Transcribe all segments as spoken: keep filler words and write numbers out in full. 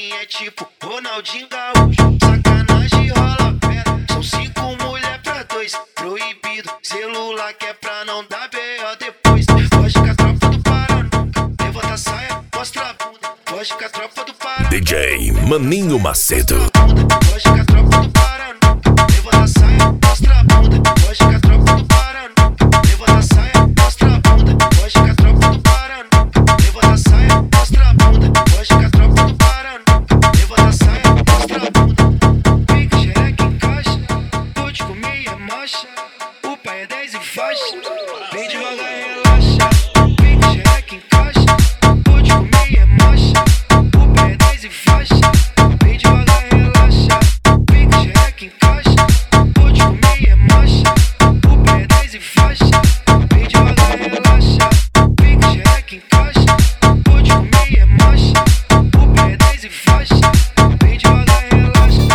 assim é tipo Ronaldinho Gaúcho. Sacanagem rola pedra, são cinco mulher pra dois. Proibido, celular que é pra não dar B O depois. Foge com a tropa do Pará nunca, levanta a saia, mostra a bunda. Foge com a tropa do Pará, D J Maninho Macedo. foge com a tropa do Pará nunca, levanta a saia, mostra a bunda. Foge com a tropa do Pará nunca, levanta a saia, mostra a bunda. Foge com a tropa do Pará nunca, levanta a saia, mostra a bunda. Foge com a tropa do Pará nunca, levanta a saia, mostra a bunda. Pique, xereca, encaixa, tô de comer é marcha. O pai é dez e faixa, vem devagar e relaxa. Pique, xereca, encaixa, tô de comer é marcha. O pai é dez e faixa, vem devagar e relaxa. Pique, xereca, encaixa, tô de comer é marcha. O pai é dez e faixa, vem devagar e relaxa. Pique, xereca, encaixa, tô de comer é marcha. O pai é dez e faixa, vem devagar e relaxa.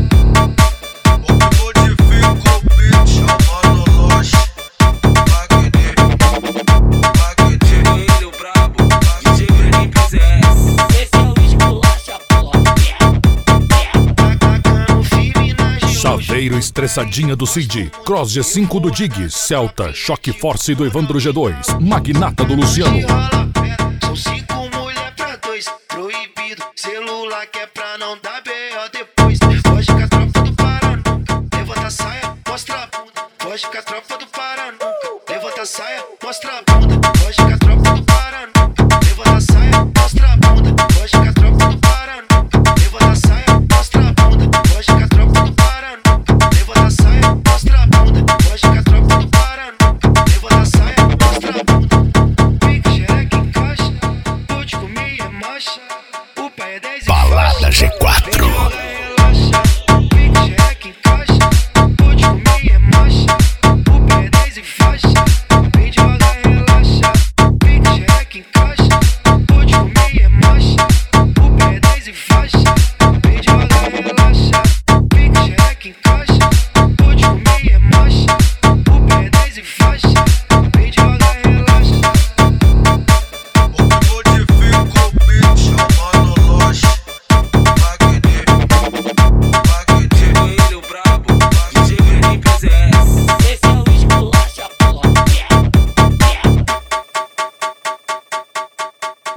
Modifica o beat, chamando nós. Wagner, Wagner, Ele o brabo, D J Breninho P Z S. Esse é o esculacha, porra. Atacando firme na geologia. Chaveiro Estressadinha do Cid, Cross G cinco do Dig, Celta, Choque Force do Evandro G dois, Magnata do Luciano. Rola pedra, são cinco mulher pra dois. Proibido, celular que é pra não dar B O depois. Foge com a tropa do Pará nunca, levanta a saia, mostra a bunda. Foge com a tropa do Pará nunca, levanta a saia, mostra a bunda. Foge com a tropa do